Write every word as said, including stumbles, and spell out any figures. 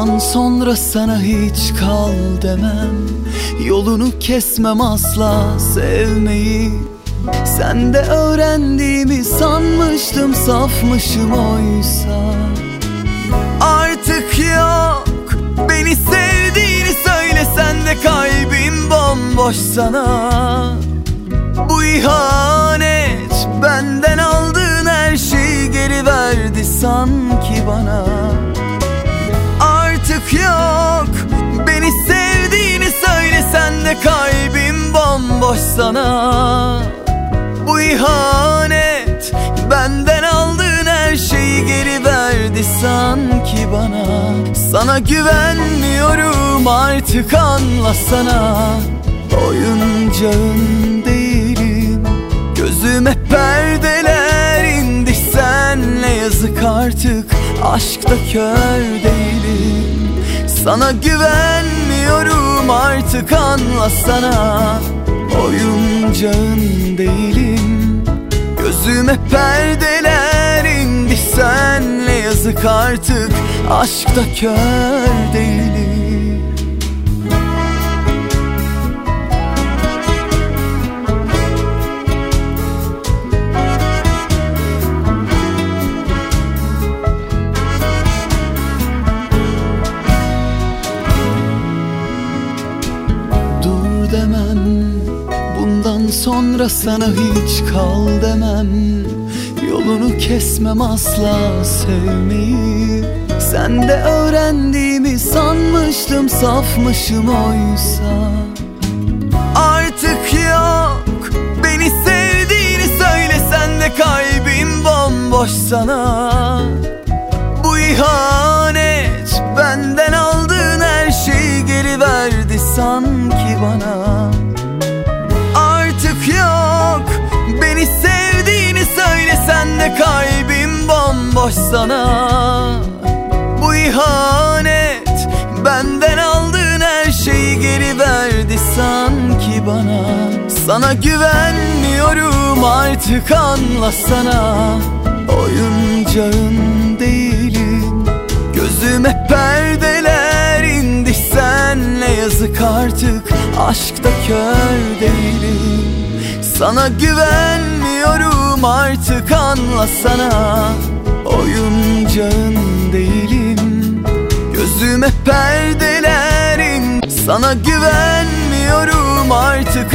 Bundan sonra sana hiç kal demem, yolunu kesmem asla sevmeyi. Sende öğrendiğimi sanmıştım, safmışım oysa. Artık yok, beni sevdiğini söylesen de kalbim bomboş sana. Bu ihanet, benden aldığın her şeyi geri verdi sanki bana. Artık yok, beni sevdiğini söylesen de kalbim bomboş sana. Bu ihanet, benden aldığın her şeyi geri verdi sanki bana. Sana güvenmiyorum artık, anlasana. Oyuncağın değilim, gözüme perdeler indi. Senle yazık artık, aşkta kör değilim. Sana güvenmiyorum artık, anlasana. Oyuncağın değilim, gözüme perdeler indi. Senle yazık artık, aşkta kör değilim. Dur demem, bundan sonra sana hiç kal demem, yolunu kesmem asla sevmeyi. Sende öğrendiğimi sanmıştım, safmışım oysa. Artık yok, beni sevdiğini söylesen de kalbim bomboş sana. Bu ihanet, benden aldığın her şeyi geri verdi sanki bana. Artık yok, beni sevdiğini söylesen de kalbim bomboş sana. Bu ihanet, benden aldığın her şeyi geri verdi sanki bana. Sana güvenmiyorum artık, anlasana. Oyuncağın değilim, gözüme perdeler indi. Senle yazık artık, aşkta kör değilim. Sana güvenmiyorum artık, anlasana. Oyuncağın değilim, gözüme perdeler indi. Sana güvenmiyorum artık.